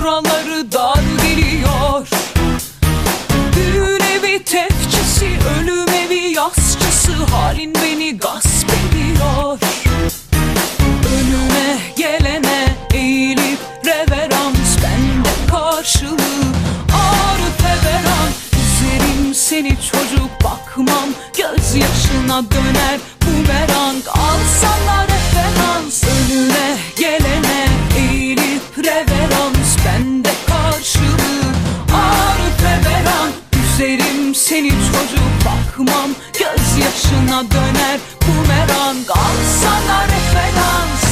buraları dar geliyor. Düğün evi tefçisi, ölüm evi yasçısı, halin beni gasp ediyor. Önüne gelene eğilip reverans, bende karşılığı ağrı feveran. Üzerim seni çocuk, bakmam gözyaşına döner bumerang. Al sana referans, önüne gelene eğilip reverans, bende karşılığı ağrı feveran. Üzerim seni çocuk, bakmam gözyaşına döner bumerang. Al sana referans.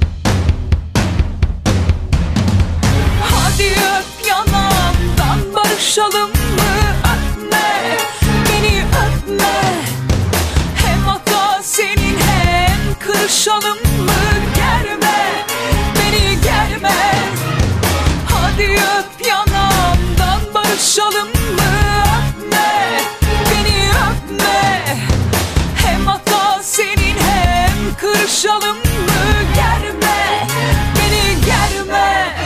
Hadi öp yanağımdan, barışalım mı? Öpme, beni öpme. Hem hata senin hem kırışalım mı? Germe, beni germe. Hadi öp yanağımdan, barışalım mı? Öpme, beni öpme. Hem hata senin hem kırışalım mı? Germe, beni germe.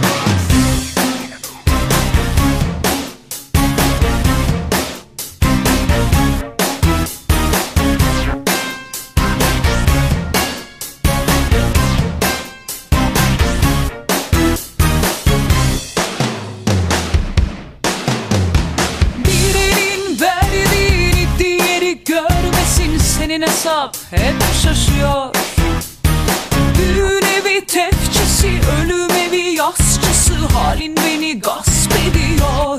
Senin hesap hep şaşıyor. Düğün evi tefçisi, ölüm evi yasçısı, halin beni gasp ediyor.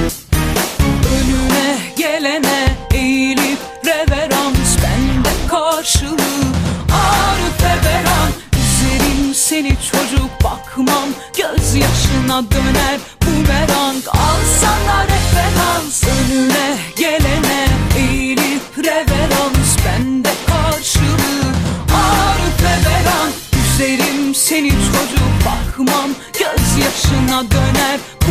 Önüne gelene eğilip reverans, bende karşılığı ağrı feveran. Üzerim seni çocuk, bakmam gözyaşına döner bumerang. Al sana referans, önüne gelene eğilip reverans, bende karşılığı ağrı feveran. Üzerim seni çocuk, bakmam gözyaşına döner